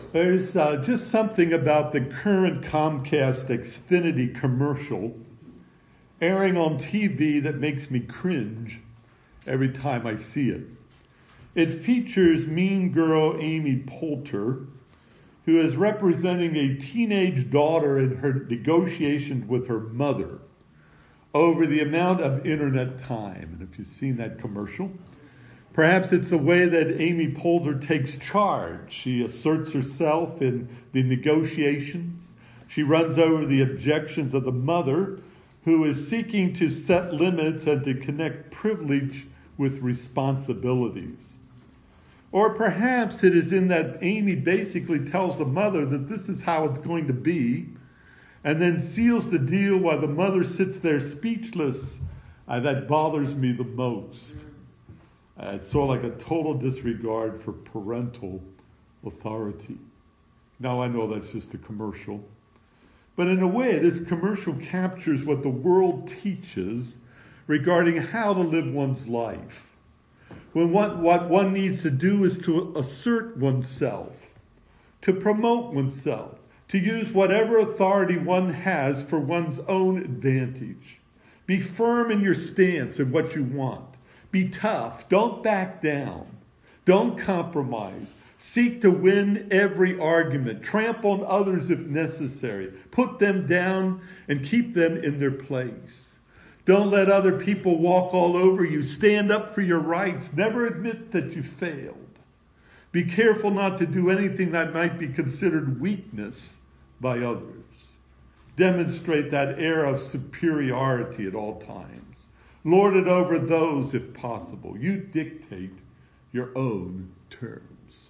There's just something about the current Comcast Xfinity commercial airing on TV that makes me cringe every time I see it. It features mean girl Amy Poulter, who is representing a teenage daughter in her negotiations with her mother over the amount of internet time. And if you've seen that commercial, perhaps it's the way that Amy Poulter takes charge. She asserts herself in the negotiations. She runs over the objections of the mother, who is seeking to set limits and to connect privilege with responsibilities. Or perhaps it is in that Amy basically tells the mother that this is how it's going to be, and then seals the deal while the mother sits there speechless. That bothers me the most. It's sort of like a total disregard for parental authority. Now I know that's just a commercial. But in a way, this commercial captures what the world teaches regarding how to live one's life. When what one needs to do is to assert oneself, to promote oneself, to use whatever authority one has for one's own advantage. Be firm in your stance and what you want. Be tough. Don't back down. Don't compromise. Seek to win every argument. Trample on others if necessary. Put them down and keep them in their place. Don't let other people walk all over you. Stand up for your rights. Never admit that you failed. Be careful not to do anything that might be considered weakness by others. Demonstrate that air of superiority at all times. Lord it over those if possible. You dictate your own terms.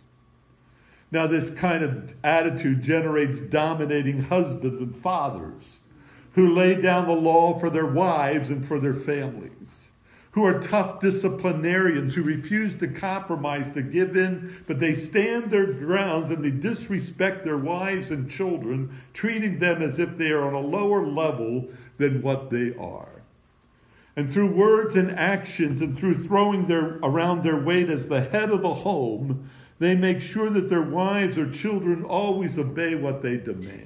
Now, this kind of attitude generates dominating husbands and fathers who lay down the law for their wives and for their families, who are tough disciplinarians who refuse to compromise, to give in, but they stand their grounds and they disrespect their wives and children, treating them as if they are on a lower level than what they are. And through words and actions and through throwing around their weight as the head of the home, they make sure that their wives or children always obey what they demand.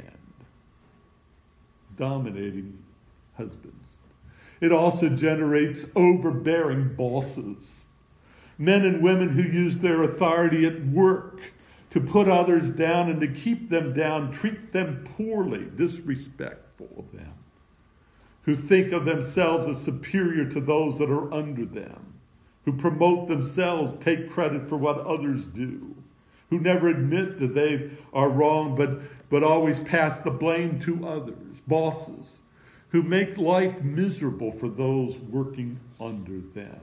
Dominating husbands. It also generates overbearing bosses. Men and women who use their authority at work to put others down and to keep them down, treat them poorly, disrespectful of them, who think of themselves as superior to those that are under them, who promote themselves, take credit for what others do, who never admit that they are wrong, but always pass the blame to others. Bosses who make life miserable for those working under them.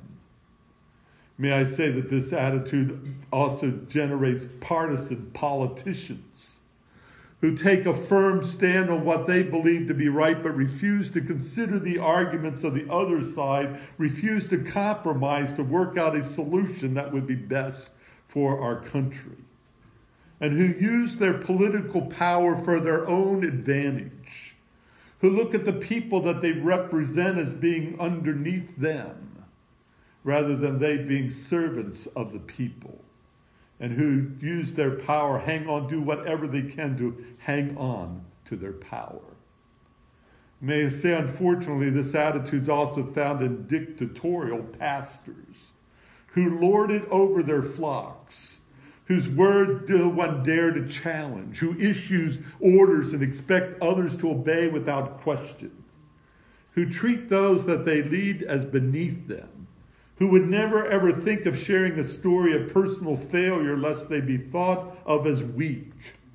May I say that this attitude also generates partisan politicians who take a firm stand on what they believe to be right, but refuse to consider the arguments of the other side, refuse to compromise to work out a solution that would be best for our country, and who use their political power for their own advantage, who look at the people that they represent as being underneath them, rather than they being servants of the people, and who use their power, do whatever they can to hang on to their power. May I say, unfortunately, this attitude is also found in dictatorial pastors who lord it over their flocks, whose word no one dare to challenge, who issues orders and expect others to obey without question, who treat those that they lead as beneath them, who would never ever think of sharing a story of personal failure lest they be thought of as weak,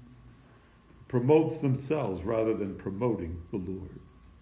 promotes themselves rather than promoting the Lord.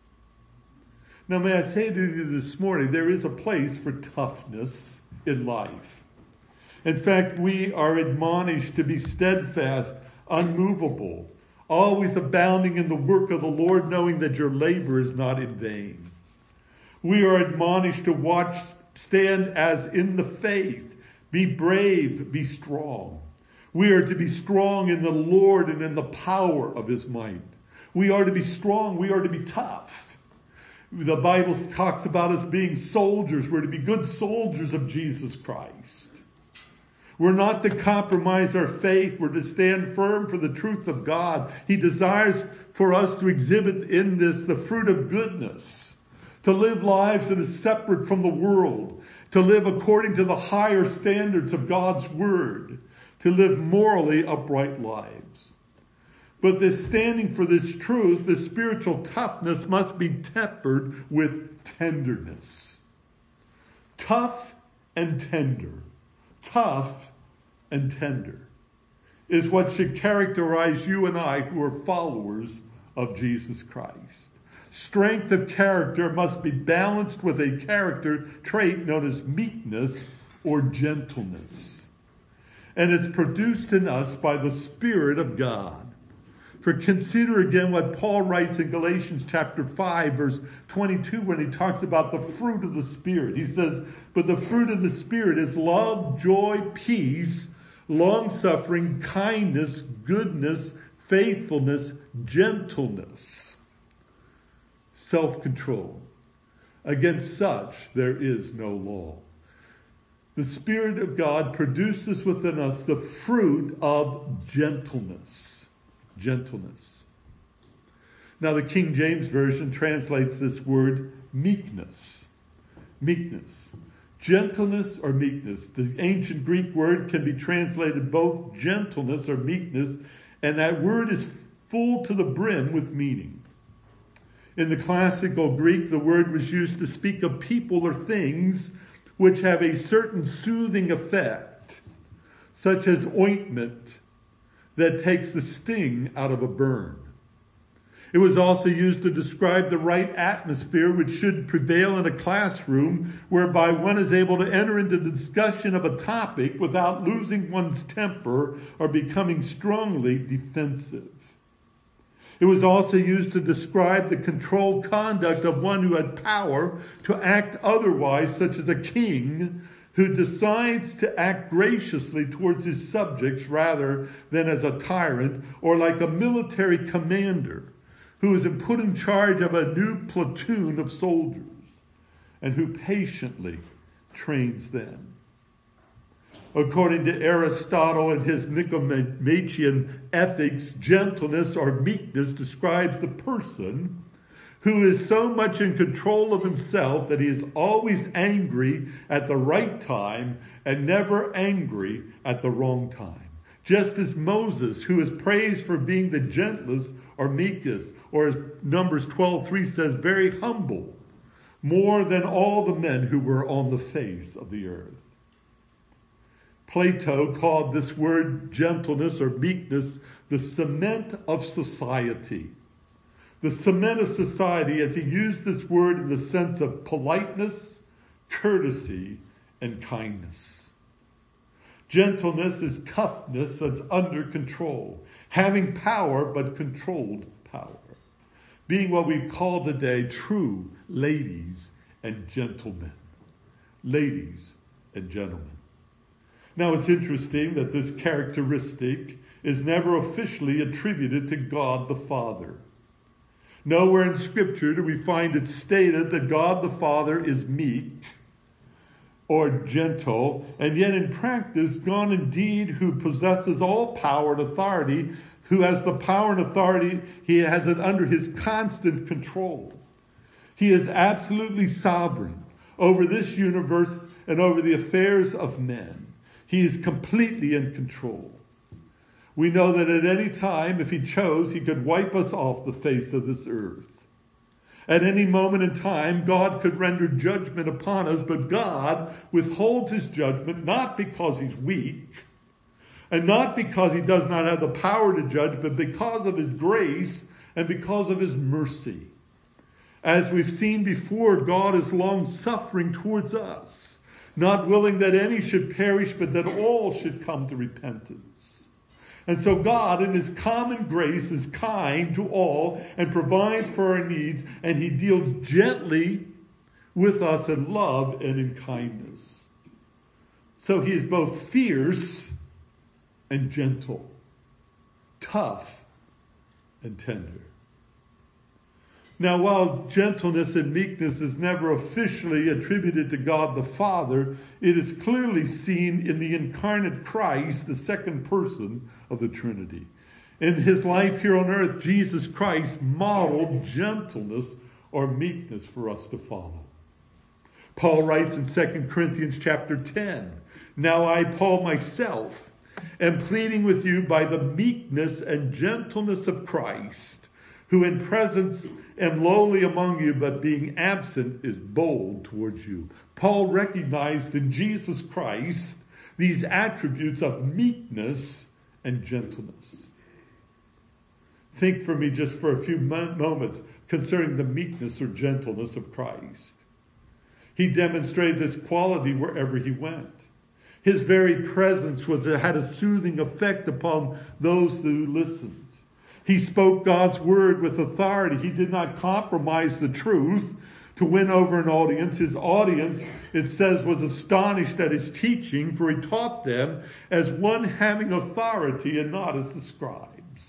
Now, may I say to you this morning, there is a place for toughness in life. In fact, we are admonished to be steadfast, unmovable, always abounding in the work of the Lord, knowing that your labor is not in vain. We are admonished to stand as in the faith, be brave, be strong. We are to be strong in the Lord and in the power of his might. We are to be strong. We are to be tough. The Bible talks about us being soldiers. We're to be good soldiers of Jesus Christ. We're not to compromise our faith. We're to stand firm for the truth of God. He desires for us to exhibit in this the fruit of goodness, to live lives that are separate from the world, to live according to the higher standards of God's word, to live morally upright lives. But this standing for this truth, this spiritual toughness, must be tempered with tenderness. Tough and tender. Tough and tender is what should characterize you and I who are followers of Jesus Christ. Strength of character must be balanced with a character trait known as meekness or gentleness. And it's produced in us by the Spirit of God. For consider again what Paul writes in Galatians chapter 5, verse 22, when he talks about the fruit of the Spirit. He says, but the fruit of the Spirit is love, joy, peace, long-suffering, kindness, goodness, faithfulness, gentleness, self-control. Against such there is no law. The Spirit of God produces within us the fruit of gentleness. Gentleness. Now the King James Version translates this word meekness. Meekness. Gentleness or meekness. The ancient Greek word can be translated both gentleness or meekness, and that word is full to the brim with meaning. In the classical Greek, the word was used to speak of people or things which have a certain soothing effect, such as ointment that takes the sting out of a burn. It was also used to describe the right atmosphere which should prevail in a classroom, whereby one is able to enter into the discussion of a topic without losing one's temper or becoming strongly defensive. It was also used to describe the controlled conduct of one who had power to act otherwise, such as a king who decides to act graciously towards his subjects rather than as a tyrant, or like a military commander who is put in charge of a new platoon of soldiers and who patiently trains them. According to Aristotle in his Nicomachean Ethics, gentleness or meekness describes the person who is so much in control of himself that he is always angry at the right time and never angry at the wrong time. Just as Moses, who is praised for being the gentlest or meekest, or as Numbers 12:3 says, very humble, more than all the men who were on the face of the earth. Plato called this word gentleness or meekness the cement of society. The cement of society, as he used this word in the sense of politeness, courtesy, and kindness. Gentleness is toughness that's under control. Having power, but controlled power. Being what we call today true ladies and gentlemen. Ladies and gentlemen. Now it's interesting that this characteristic is never officially attributed to God the Father. Nowhere in Scripture do we find it stated that God the Father is meek or gentle, and yet in practice, God indeed, who possesses all power and authority, who has the power and authority, he has it under his constant control. He is absolutely sovereign over this universe and over the affairs of men. He is completely in control. We know that at any time, if he chose, he could wipe us off the face of this earth. At any moment in time, God could render judgment upon us, but God withholds his judgment not because he's weak, and not because he does not have the power to judge, but because of his grace and because of his mercy. As we've seen before, God is long-suffering towards us, not willing that any should perish, but that all should come to repentance. And so God, in his common grace, is kind to all and provides for our needs, and he deals gently with us in love and in kindness. So he is both fierce and gentle, tough and tender. Now, while gentleness and meekness is never officially attributed to God the Father, it is clearly seen in the incarnate Christ, the second person of the Trinity. In his life here on earth, Jesus Christ modeled gentleness or meekness for us to follow. Paul writes in 2 Corinthians chapter 10, "Now I, Paul myself, am pleading with you by the meekness and gentleness of Christ, who in presence am lowly among you, but being absent is bold towards you." Paul recognized in Jesus Christ these attributes of meekness and gentleness. Think for me just for a few moments concerning the meekness or gentleness of Christ. He demonstrated this quality wherever he went. His very presence had a soothing effect upon those who listened. He spoke God's word with authority. He did not compromise the truth to win over an audience. His audience, it says, was astonished at his teaching, for he taught them as one having authority and not as the scribes.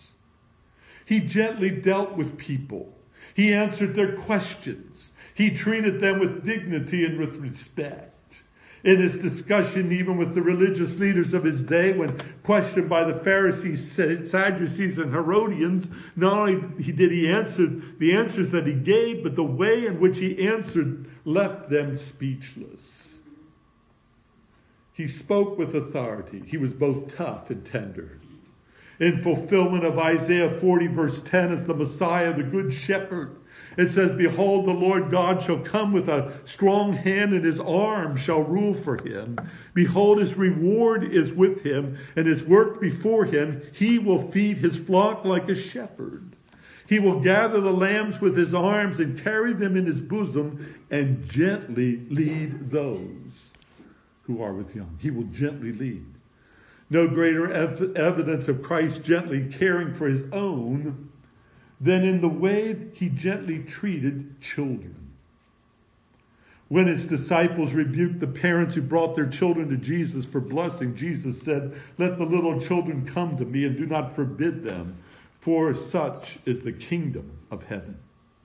He gently dealt with people. He answered their questions. He treated them with dignity and with respect. In his discussion, even with the religious leaders of his day, when questioned by the Pharisees, Sadducees, and Herodians, not only did he answer the answers that he gave, but the way in which he answered left them speechless. He spoke with authority. He was both tough and tender. In fulfillment of Isaiah 40 verse 10 as the Messiah, the good shepherd, it says, "Behold, the Lord God shall come with a strong hand, and his arm shall rule for him. Behold, his reward is with him, and his work before him. He will feed his flock like a shepherd. He will gather the lambs with his arms and carry them in his bosom, and gently lead those who are with young." He will gently lead. No greater evidence of Christ gently caring for his own than in the way he gently treated children. When his disciples rebuked the parents who brought their children to Jesus for blessing, Jesus said, "Let the little children come to me and do not forbid them, for such is the kingdom of heaven."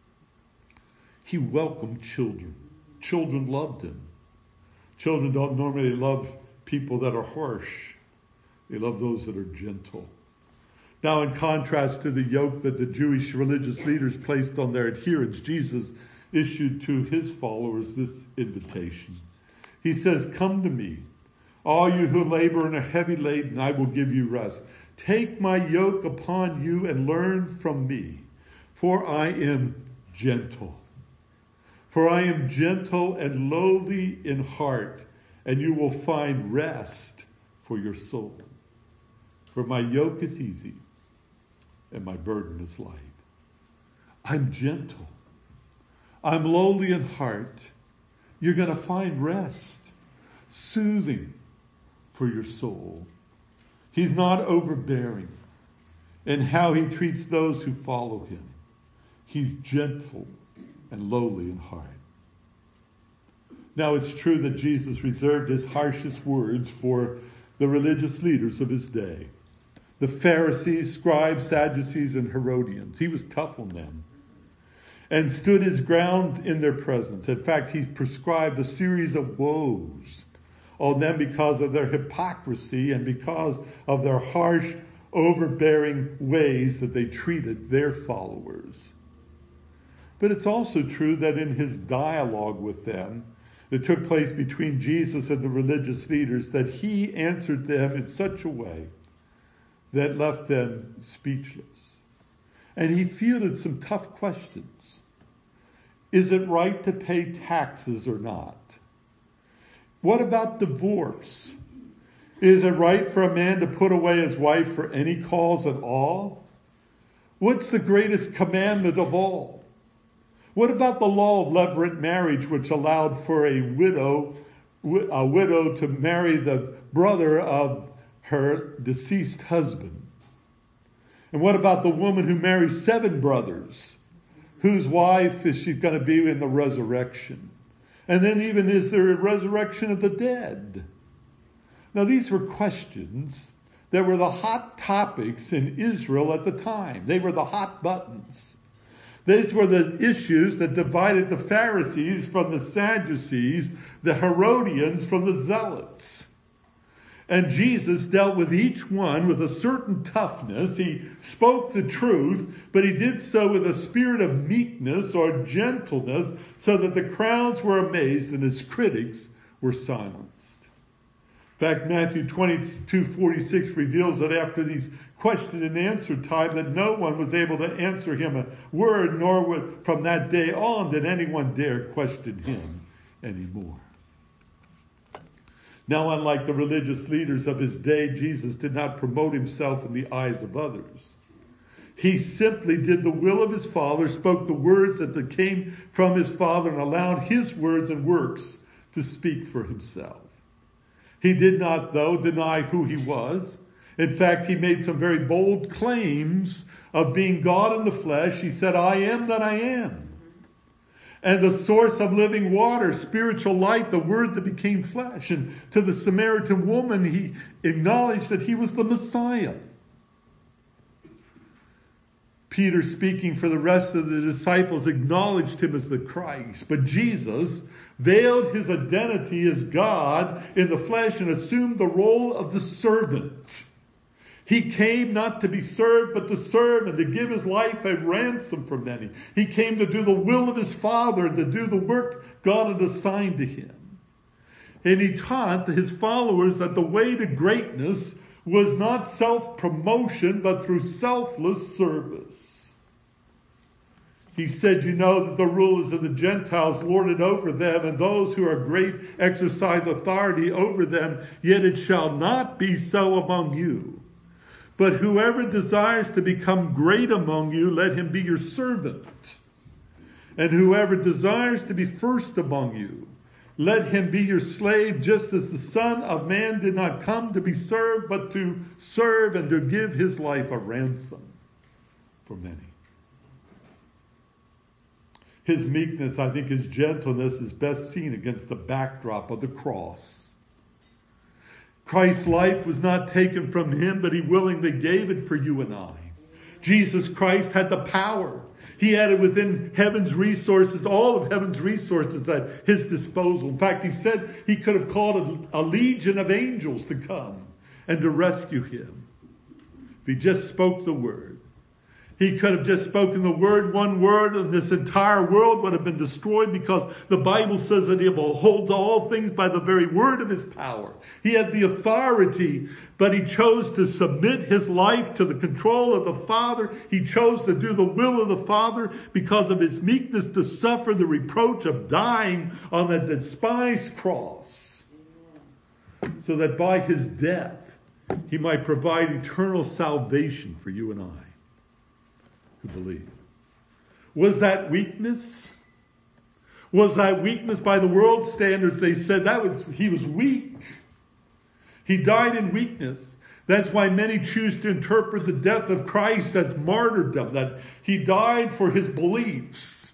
He welcomed children. Children loved him. Children don't normally love people that are harsh. They love those that are gentle. Now, in contrast to the yoke that the Jewish religious leaders placed on their adherents, Jesus issued to his followers this invitation. He says, "Come to me, all you who labor and are heavy laden, I will give you rest. Take my yoke upon you and learn from me, for I am gentle. For I am gentle and lowly in heart, and you will find rest for your soul. For my yoke is easy and my burden is light." I'm gentle. I'm lowly in heart. You're going to find rest, soothing for your soul. He's not overbearing in how he treats those who follow him. He's gentle and lowly in heart. Now, it's true that Jesus reserved his harshest words for the religious leaders of his day. The Pharisees, scribes, Sadducees, and Herodians. He was tough on them and stood his ground in their presence. In fact, he prescribed a series of woes on them because of their hypocrisy and because of their harsh, overbearing ways that they treated their followers. But it's also true that in his dialogue with them that took place between Jesus and the religious leaders, that he answered them in such a way that left them speechless. And he fielded some tough questions. Is it right to pay taxes or not? What about divorce? Is it right for a man to put away his wife for any cause at all? What's the greatest commandment of all? What about the law of levirate marriage, which allowed for a widow to marry the brother of her deceased husband? And what about the woman who marries 7 brothers? Whose wife is she going to be in the resurrection? And then even, is there a resurrection of the dead? Now, these were questions that were the hot topics in Israel at the time. They were the hot buttons. These were the issues that divided the Pharisees from the Sadducees, the Herodians from the Zealots. And Jesus dealt with each one with a certain toughness. He spoke the truth, but he did so with a spirit of meekness or gentleness, so that the crowds were amazed and his critics were silenced. In fact, Matthew 22:46 reveals that after these question and answer time, that no one was able to answer him a word, nor would, from that day on did anyone dare question him anymore. Now, unlike the religious leaders of his day, Jesus did not promote himself in the eyes of others. He simply did the will of his Father, spoke the words that came from his Father, and allowed his words and works to speak for himself. He did not, though, deny who he was. In fact, he made some very bold claims of being God in the flesh. He said, "I am that I am." And the source of living water, spiritual light, the word that became flesh. And to the Samaritan woman, he acknowledged that he was the Messiah. Peter, speaking for the rest of the disciples, acknowledged him as the Christ. But Jesus veiled his identity as God in the flesh and assumed the role of the servant. He came not to be served, but to serve and to give his life a ransom for many. He came to do the will of his Father and to do the work God had assigned to him. And he taught his followers that the way to greatness was not self-promotion, but through selfless service. He said, "You know that the rulers of the Gentiles lord it over them, and those who are great exercise authority over them, yet it shall not be so among you. But whoever desires to become great among you, let him be your servant. And whoever desires to be first among you, let him be your slave, just as the Son of Man did not come to be served, but to serve and to give his life a ransom for many." His meekness, I think his gentleness, is best seen against the backdrop of the cross. Christ's life was not taken from him, but he willingly gave it for you and I. Jesus Christ had the power. He had it within heaven's resources, all of heaven's resources at his disposal. In fact, he said he could have called a legion of angels to come and to rescue him if he just spoke the word. He could have just spoken the word, one word, and this entire world would have been destroyed, because the Bible says that he holds all things by the very word of his power. He had the authority, but he chose to submit his life to the control of the Father. He chose to do the will of the Father because of his meekness, to suffer the reproach of dying on that despised cross, so that by his death he might provide eternal salvation for you and I who believe. Was that weakness? Was that weakness by the world's standards? They said he was weak. He died in weakness. That's why many choose to interpret the death of Christ as martyrdom, that he died for his beliefs.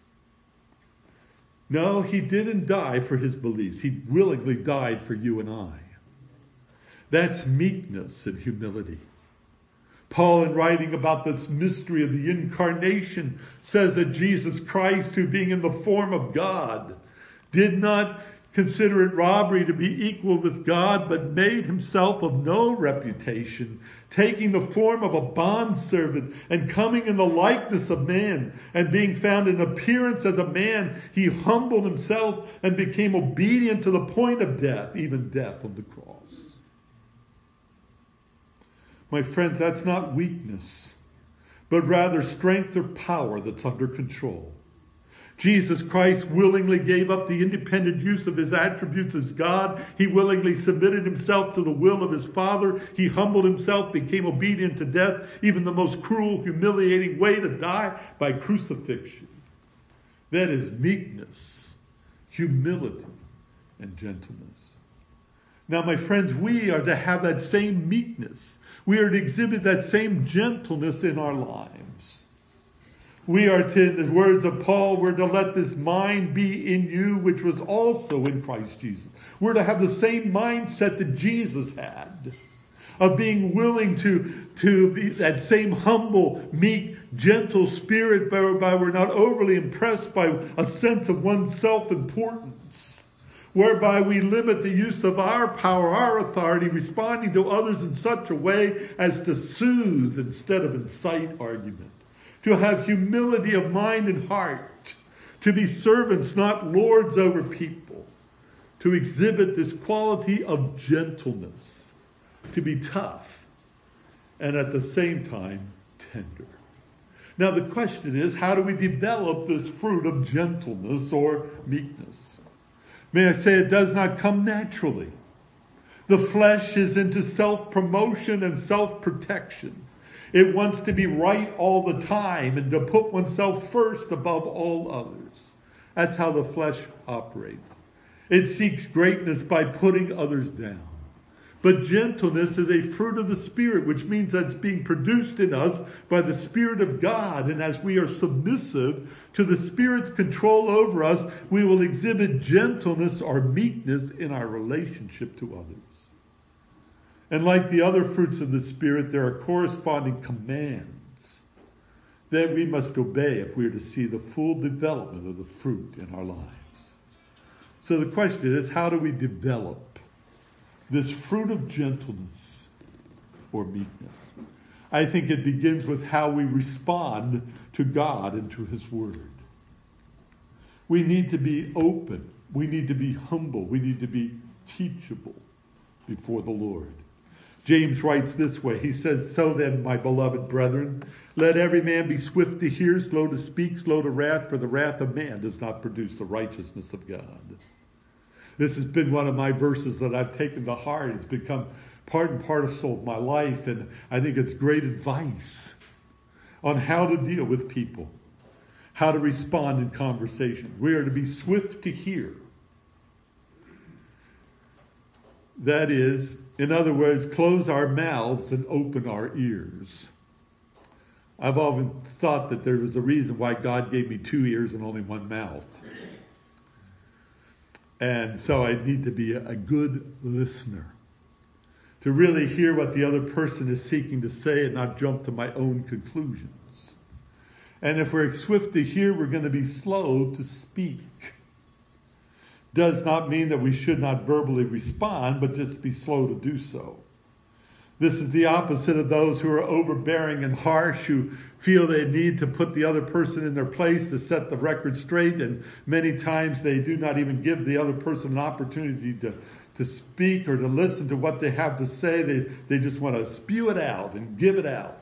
No, he didn't die for his beliefs. He willingly died for you and I. That's meekness and humility. Paul, in writing about this mystery of the incarnation, says that Jesus Christ, who being in the form of God, did not consider it robbery to be equal with God, but made himself of no reputation, taking the form of a bondservant and coming in the likeness of man, and being found in appearance as a man, he humbled himself and became obedient to the point of death, even death on the cross. My friends, that's not weakness, but rather strength or power that's under control. Jesus Christ willingly gave up the independent use of his attributes as God. He willingly submitted himself to the will of his Father. He humbled himself, became obedient to death, even the most cruel, humiliating way to die, by crucifixion. That is meekness, humility, and gentleness. Now, my friends, we are to have that same meekness. We are to exhibit that same gentleness in our lives. We are to, in the words of Paul, we're to let this mind be in you, which was also in Christ Jesus. We're to have the same mindset that Jesus had. of being willing to be that same humble, meek, gentle spirit whereby we're not overly impressed by a sense of one's self-importance, whereby we limit the use of our power, our authority, responding to others in such a way as to soothe instead of incite argument, to have humility of mind and heart, to be servants, not lords over people, to exhibit this quality of gentleness, to be tough, and at the same time, tender. Now the question is, how do we develop this fruit of gentleness or meekness? May I say it does not come naturally. The flesh is into self-promotion and self-protection. It wants to be right all the time and to put oneself first above all others. That's how the flesh operates. It seeks greatness by putting others down. But gentleness is a fruit of the Spirit, which means that it's being produced in us by the Spirit of God. And as we are submissive to the Spirit's control over us, we will exhibit gentleness or meekness in our relationship to others. And like the other fruits of the Spirit, there are corresponding commands that we must obey if we are to see the full development of the fruit in our lives. So the question is, how do we develop this fruit of gentleness or meekness? I think it begins with how we respond to God and to His Word. We need to be open. We need to be humble. We need to be teachable before the Lord. James writes this way. He says, "So then, my beloved brethren, let every man be swift to hear, slow to speak, slow to wrath, for the wrath of man does not produce the righteousness of God." This has been one of my verses that I've taken to heart. It's become part and parcel of my life, and I think it's great advice on how to deal with people, how to respond in conversation. We are to be swift to hear. That is, in other words, close our mouths and open our ears. I've often thought that there was a reason why God gave me 2 ears and only 1 mouth. And so I need to be a good listener, to really hear what the other person is seeking to say and not jump to my own conclusions. And if we're swift to hear, we're going to be slow to speak. Does not mean that we should not verbally respond, but just be slow to do so. This is the opposite of those who are overbearing and harsh, who feel they need to put the other person in their place to set the record straight, and many times they do not even give the other person an opportunity to speak or to listen to what they have to say. They just want to spew it out and give it out.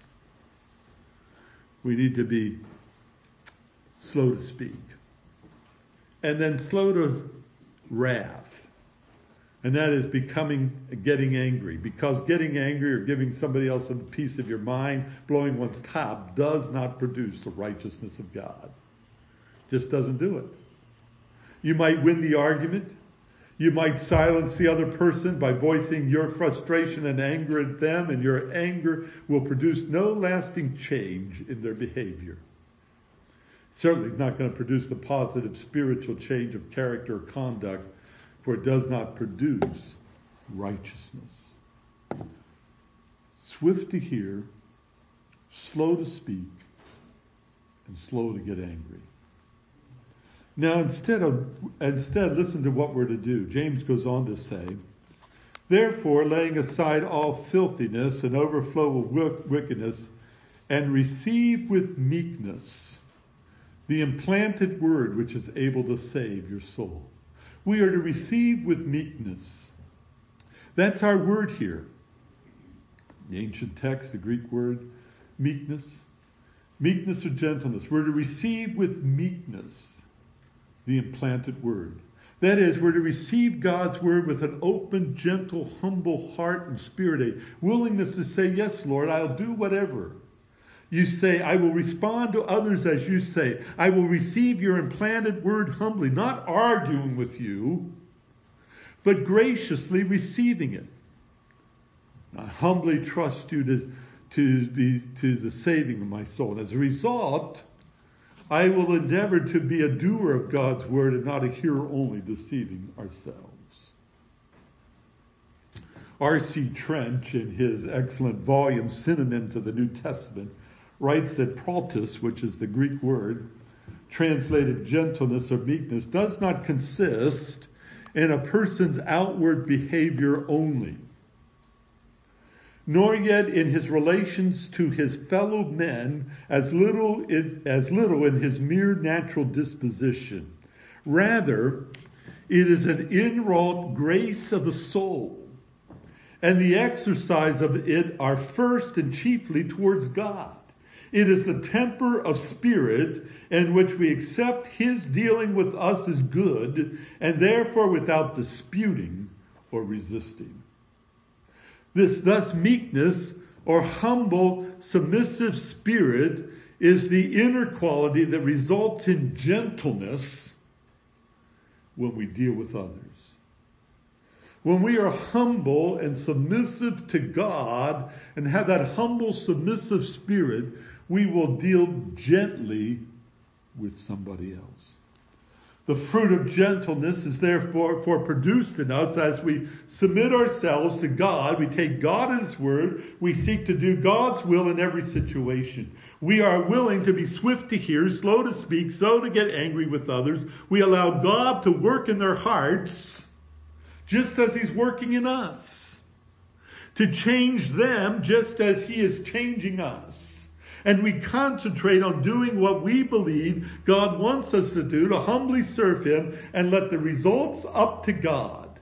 We need to be slow to speak. And then slow to wrath. And that is getting angry. Because getting angry or giving somebody else a piece of your mind, blowing one's top, does not produce the righteousness of God. Just doesn't do it. You might win the argument. You might silence the other person by voicing your frustration and anger at them, and your anger will produce no lasting change in their behavior. Certainly it's not going to produce the positive spiritual change of character or conduct, for it does not produce righteousness. Swift to hear, slow to speak, and slow to get angry. Now, instead, listen to what we're to do. James goes on to say, "Therefore, laying aside all filthiness and overflow of wickedness, and receive with meekness the implanted word which is able to save your soul." We are to receive with meekness. That's our word here. The ancient text, the Greek word, meekness. Meekness or gentleness. We're to receive with meekness the implanted word. That is, we're to receive God's word with an open, gentle, humble heart and spirit, a willingness to say, "Yes, Lord, I'll do whatever you say. I will respond to others as you say. I will receive your implanted word humbly," not arguing with you, but graciously receiving it. I humbly trust you to the saving of my soul. And as a result, I will endeavor to be a doer of God's word and not a hearer only, deceiving ourselves. R.C. Trench, in his excellent volume, Synonyms of the New Testament, writes that praltos, which is the Greek word, translated gentleness or meekness, does not consist in a person's outward behavior only, nor yet in his relations to his fellow men, as little in his mere natural disposition. Rather, it is an inwrought grace of the soul, and the exercise of it are first and chiefly towards God. It is the temper of spirit in which we accept his dealing with us as good, and therefore without disputing or resisting. Thus meekness or humble, submissive spirit is the inner quality that results in gentleness when we deal with others. When we are humble and submissive to God and have that humble, submissive spirit, we will deal gently with somebody else. The fruit of gentleness is therefore produced in us as we submit ourselves to God. We take God at his word. We seek to do God's will in every situation. We are willing to be swift to hear, slow to speak, slow to get angry with others. We allow God to work in their hearts just as he's working in us, to change them just as he is changing us. And we concentrate on doing what we believe God wants us to do, to humbly serve him and let the results up to God.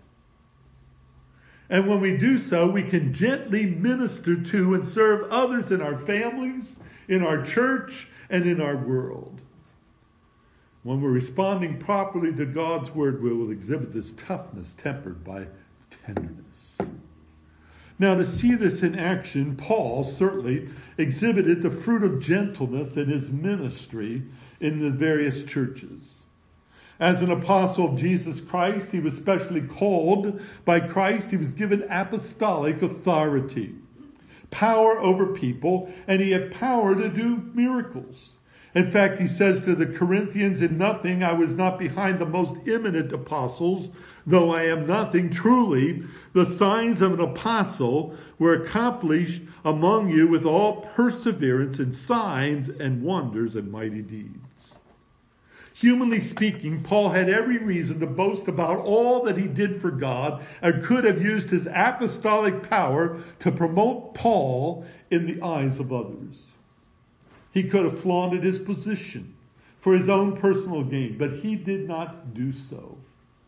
And when we do so, we can gently minister to and serve others in our families, in our church, and in our world. When we're responding properly to God's word, we will exhibit this toughness tempered by tenderness. Now, to see this in action, Paul certainly exhibited the fruit of gentleness in his ministry in the various churches. As an apostle of Jesus Christ, he was specially called by Christ. He was given apostolic authority, power over people, and he had power to do miracles. In fact, he says to the Corinthians, "In nothing I was not behind the most eminent apostles, though I am nothing. Truly, the signs of an apostle were accomplished among you with all perseverance in signs and wonders and mighty deeds." Humanly speaking, Paul had every reason to boast about all that he did for God and could have used his apostolic power to promote Paul in the eyes of others. He could have flaunted his position for his own personal gain, but he did not do so.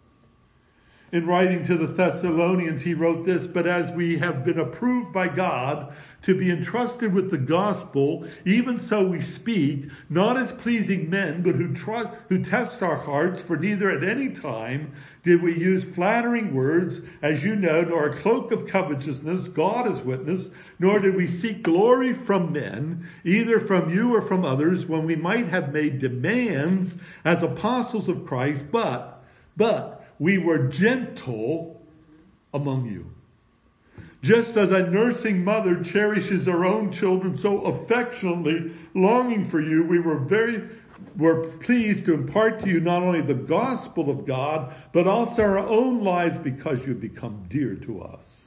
In writing to the Thessalonians, he wrote this: "But as we have been approved by God to be entrusted with the gospel, even so we speak, not as pleasing men, but who test our hearts, for neither at any time did we use flattering words, as you know, nor a cloak of covetousness, God is witness, nor did we seek glory from men, either from you or from others, when we might have made demands as apostles of Christ, but we were gentle among you. Just as a nursing mother cherishes her own children so affectionately, longing for you, we were pleased to impart to you not only the gospel of God, but also our own lives, because you have become dear to us."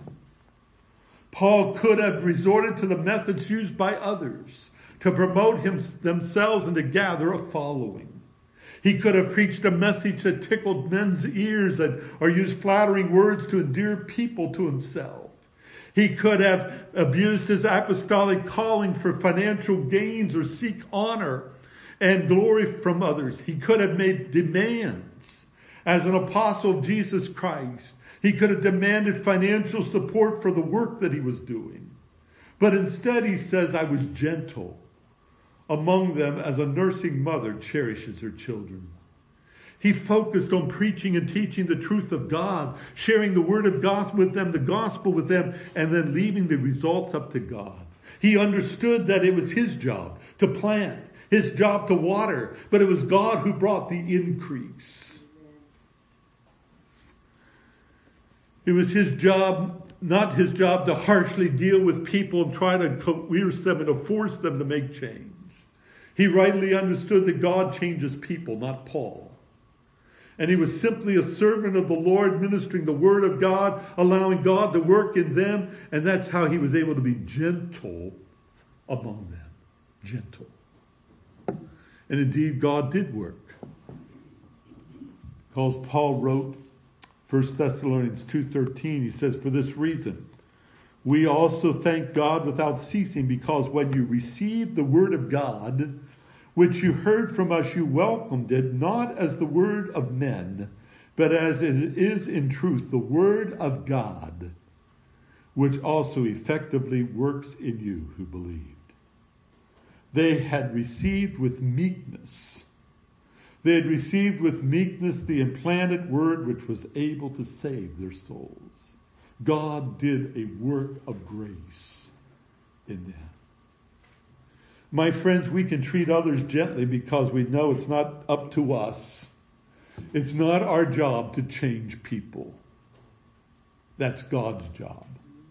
Paul could have resorted to the methods used by others to promote themselves and to gather a following. He could have preached a message that tickled men's ears or used flattering words to endear people to himself. He could have abused his apostolic calling for financial gains or seek honor and glory from others. He could have made demands as an apostle of Jesus Christ. He could have demanded financial support for the work that he was doing. But instead he says, "I was gentle among them as a nursing mother cherishes her children." He focused on preaching and teaching the truth of God, sharing the word of God with them, the gospel with them, and then leaving the results up to God. He understood that it was his job to plant, his job to water, but it was God who brought the increase. It was his job, not his job, to harshly deal with people and try to coerce them and to force them to make change. He rightly understood that God changes people, not Paul. And he was simply a servant of the Lord, ministering the word of God, allowing God to work in them. And that's how he was able to be gentle among them. Gentle. And indeed, God did work. Because Paul wrote 1 Thessalonians 2:13, he says, "For this reason, we also thank God without ceasing, because when you received the word of God, which you heard from us, you welcomed it, not as the word of men, but as it is in truth, the word of God, which also effectively works in you who believed." They had received with meekness. They had received with meekness the implanted word which was able to save their souls. God did a work of grace in them. My friends, we can treat others gently because we know it's not up to us. It's not our job to change people. That's God's job.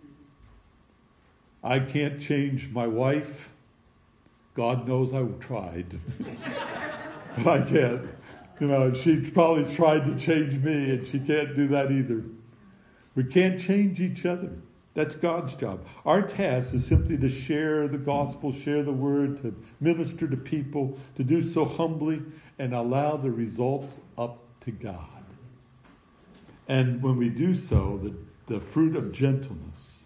I can't change my wife. God knows I tried. But I can't. She probably tried to change me, and she can't do that either. We can't change each other. That's God's job. Our task is simply to share the gospel, share the word, to minister to people, to do so humbly, and allow the results up to God. And when we do so, the fruit of gentleness,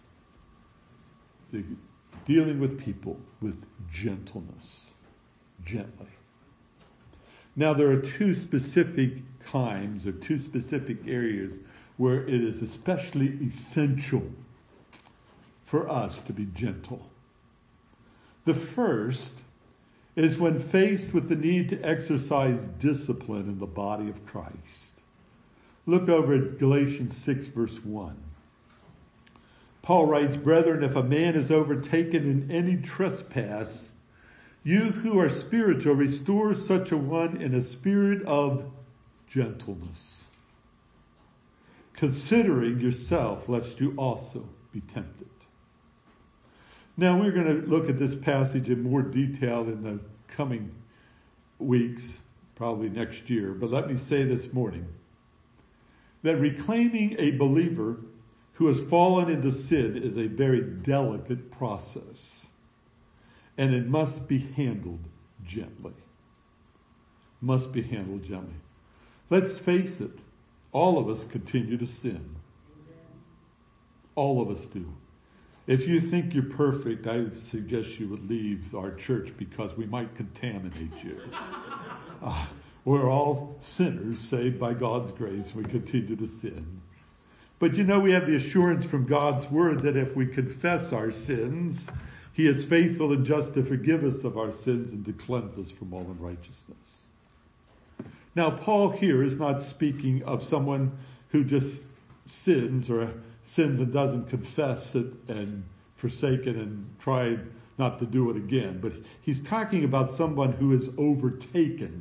dealing with people with gentleness, gently. Now, there are two specific times or two specific areas where it is especially essential for us to be gentle. The first is when faced with the need to exercise discipline in the body of Christ. Look over at Galatians 6, verse 1. Paul writes, "Brethren, if a man is overtaken in any trespass, you who are spiritual, restore such a one in a spirit of gentleness, considering yourself, lest you also be tempted." Now, we're going to look at this passage in more detail in the coming weeks, probably next year. But let me say this morning that reclaiming a believer who has fallen into sin is a very delicate process. And it must be handled gently. Must be handled gently. Let's face it, all of us continue to sin. All of us do. If you think you're perfect, I would suggest you would leave our church because we might contaminate you. We're all sinners saved by God's grace. We continue to sin. But we have the assurance from God's word that if we confess our sins, He is faithful and just to forgive us of our sins and to cleanse us from all unrighteousness. Now, Paul here is not speaking of someone who just sins and doesn't confess it and forsake it and try not to do it again. But he's talking about someone who is overtaken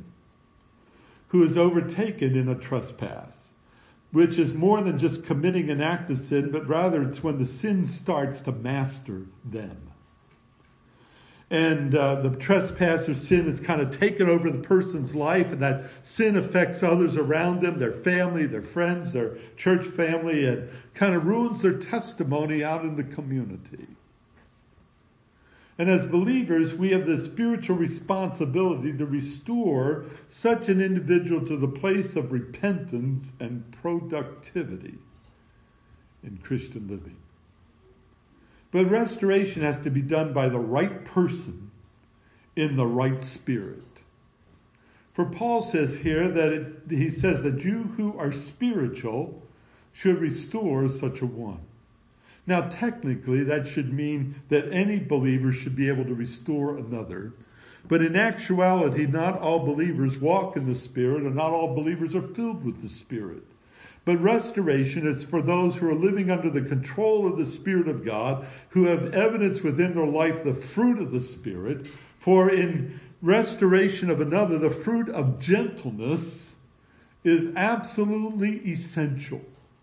in a trespass, which is more than just committing an act of sin, but rather it's when the sin starts to master them. And the trespass or sin is kind of taken over the person's life, and that sin affects others around them, their family, their friends, their church family, and kind of ruins their testimony out in the community. And as believers, we have the spiritual responsibility to restore such an individual to the place of repentance and productivity in Christian living. But restoration has to be done by the right person in the right spirit. For Paul says here he says that you who are spiritual should restore such a one. Now, technically, that should mean that any believer should be able to restore another. But in actuality, not all believers walk in the Spirit, and not all believers are filled with the Spirit. But restoration is for those who are living under the control of the Spirit of God, who have evidence within their life the fruit of the Spirit. For in restoration of another, the fruit of gentleness is absolutely essential.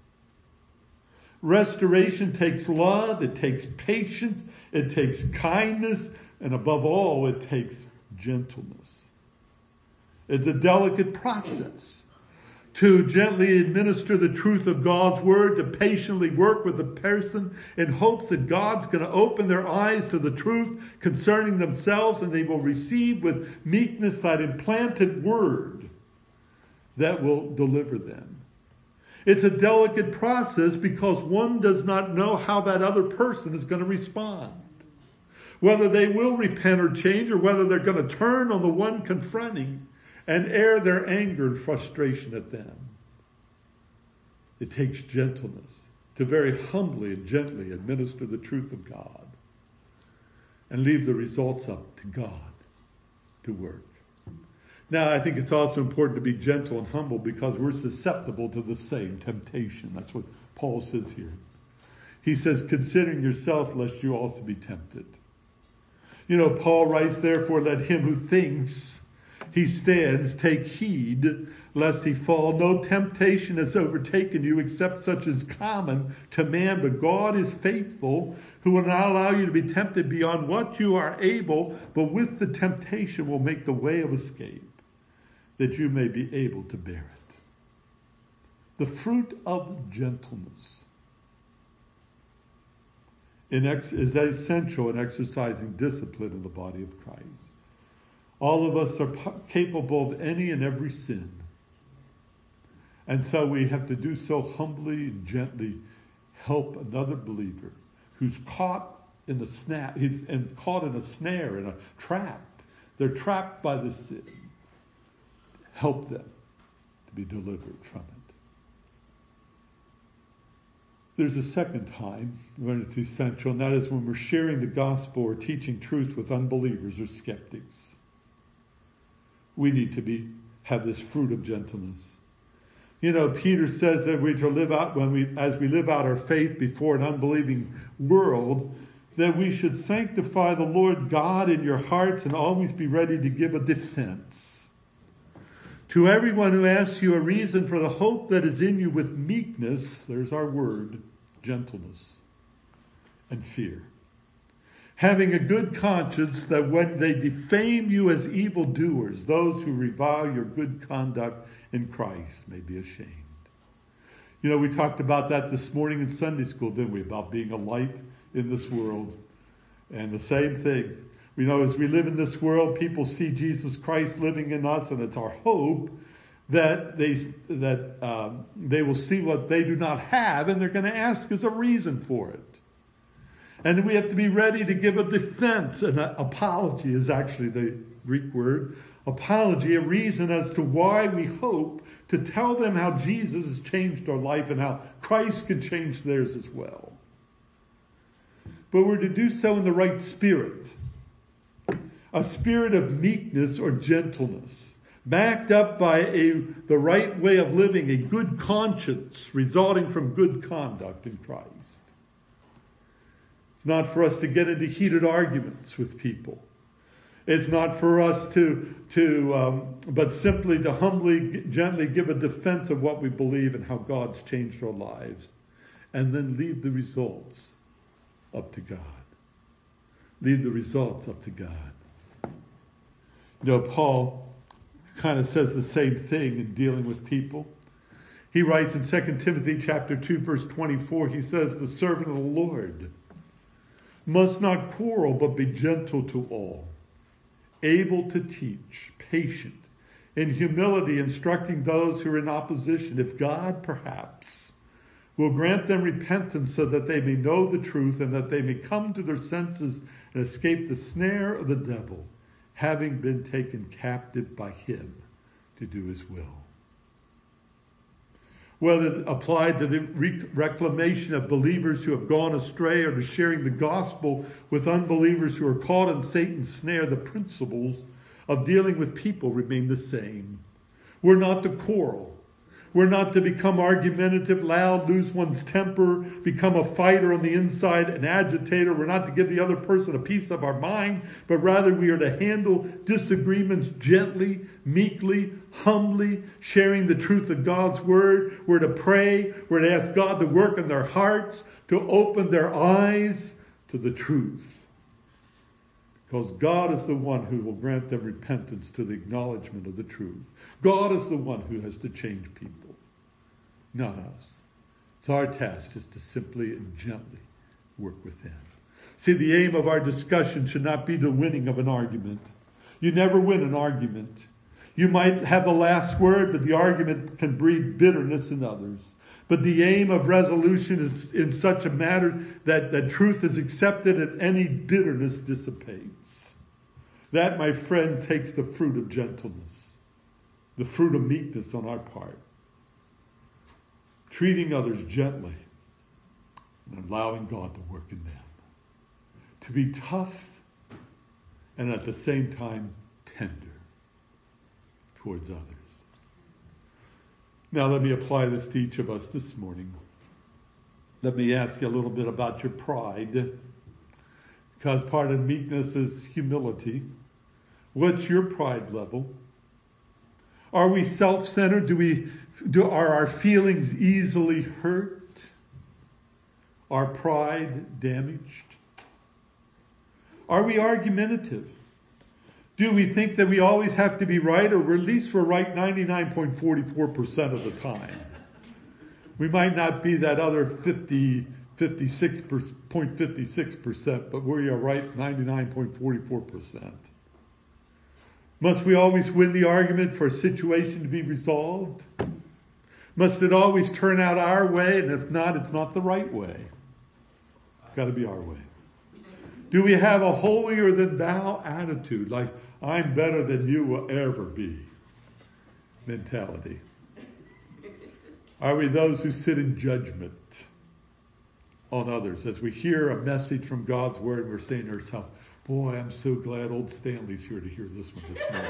Restoration takes love, it takes patience, it takes kindness, and above all, it takes gentleness. It's a delicate process. to gently administer the truth of God's word, to patiently work with the person in hopes that God's going to open their eyes to the truth concerning themselves, and they will receive with meekness that implanted word that will deliver them. It's a delicate process because one does not know how that other person is going to respond. Whether they will repent or change, or whether they're going to turn on the one confronting and air their anger and frustration at them. It takes gentleness to very humbly and gently administer the truth of God and leave the results up to God to work. Now, I think it's also important to be gentle and humble because we're susceptible to the same temptation. That's what Paul says here. He says, considering yourself lest you also be tempted. You know, Paul writes, therefore, let him who thinks he stands take heed lest he fall. No temptation has overtaken you except such as common to man, but God is faithful, who will not allow you to be tempted beyond what you are able, but with the temptation will make the way of escape, that you may be able to bear it. The fruit of gentleness is essential in exercising discipline in the body of Christ. All of us are capable of any and every sin. And so we have to do so humbly and gently, help another believer who's caught in a snare, in a trap. They're trapped by the sin. Help them to be delivered from it. There's a second time when it's essential, and that is when we're sharing the gospel or teaching truth with unbelievers or skeptics. We need to have this fruit of gentleness. You know, Peter says that we're to live out as we live out our faith before an unbelieving world, that we should sanctify the Lord God in your hearts and always be ready to give a defense. To everyone who asks you a reason for the hope that is in you with meekness, there's our word, gentleness, and fear. Having a good conscience, that when they defame you as evildoers, those who revile your good conduct in Christ may be ashamed. You know, we talked about that this morning in Sunday school, didn't we? About being a light in this world. And the same thing. We know as we live in this world, people see Jesus Christ living in us, and it's our hope that they will see what they do not have, and they're going to ask us a reason for it. And we have to be ready to give a defense. And apology is actually the Greek word. Apology, a reason as to why we hope to tell them how Jesus has changed our life and how Christ can change theirs as well. But we're to do so in the right spirit. A spirit of meekness or gentleness, backed up by the right way of living, a good conscience resulting from good conduct in Christ. It's not for us to get into heated arguments with people. It's not for us but simply to humbly, gently give a defense of what we believe and how God's changed our lives, and then leave the results up to God. Leave the results up to God. You know, Paul kind of says the same thing in dealing with people. He writes in 2 Timothy chapter 2, verse 24, he says, the servant of the Lord must not quarrel, but be gentle to all, able to teach, patient, in humility, instructing those who are in opposition, if God perhaps will grant them repentance so that they may know the truth and that they may come to their senses and escape the snare of the devil, having been taken captive by him to do his will. Whether applied to the reclamation of believers who have gone astray or to sharing the gospel with unbelievers who are caught in Satan's snare, the principles of dealing with people remain the same. We're not to quarrel. We're not to become argumentative, loud, lose one's temper, become a fighter on the inside, an agitator. We're not to give the other person a piece of our mind, but rather we are to handle disagreements gently, meekly, humbly, sharing the truth of God's word. We're to pray. We're to ask God to work in their hearts, to open their eyes to the truth. Because God is the one who will grant them repentance to the acknowledgement of the truth. God is the one who has to change people. not us. So our task is to simply and gently work with them. See, the aim of our discussion should not be the winning of an argument. You never win an argument. You might have the last word, but the argument can breed bitterness in others. But the aim of resolution is in such a matter that truth is accepted and any bitterness dissipates. That, my friend, takes the fruit of gentleness, the fruit of meekness on our part. Treating others gently and allowing God to work in them. To be tough and at the same time tender towards others. Now let me apply this to each of us this morning. Let me ask you a little bit about your pride, because part of meekness is humility. What's your pride level? Are we self-centered? Are our feelings easily hurt? Our pride damaged? Are we argumentative? Do we think that we always have to be right, or at least we're right 99.44% of the time? We might not be that other 56.56%, but we are right 99.44%. Must we always win the argument for a situation to be resolved? Must it always turn out our way, and if not, it's not the right way? It's got to be our way. Do we have a holier than thou attitude, like I'm better than you will ever be mentality? Are we those who sit in judgment on others as we hear a message from God's word and we're saying to ourselves, boy, I'm so glad old Stanley's here to hear this one this morning?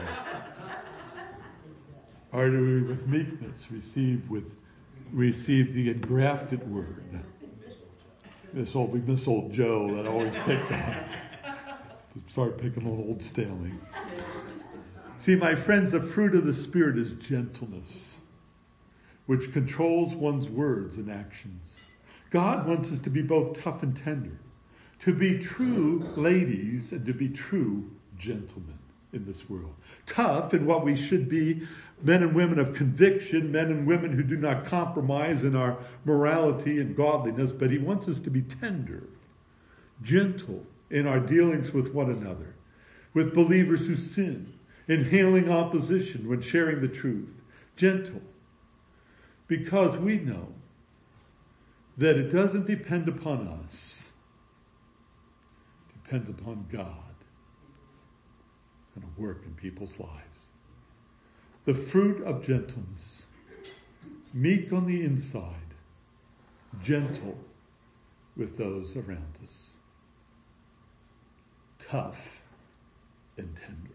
Or do we with meekness receive the engrafted word? We miss old Joe that always picked on. Start picking on old Stanley. See, my friends, the fruit of the Spirit is gentleness, which controls one's words and actions. God wants us to be both tough and tender, to be true ladies and to be true gentlemen in this world. Tough in what we should be, men and women of conviction, men and women who do not compromise in our morality and godliness, but he wants us to be tender, gentle in our dealings with one another, with believers who sin, in handling opposition when sharing the truth, gentle, because we know that it doesn't depend upon us, it depends upon God and a work in people's lives. The fruit of gentleness, meek on the inside, gentle with those around us, tough and tender.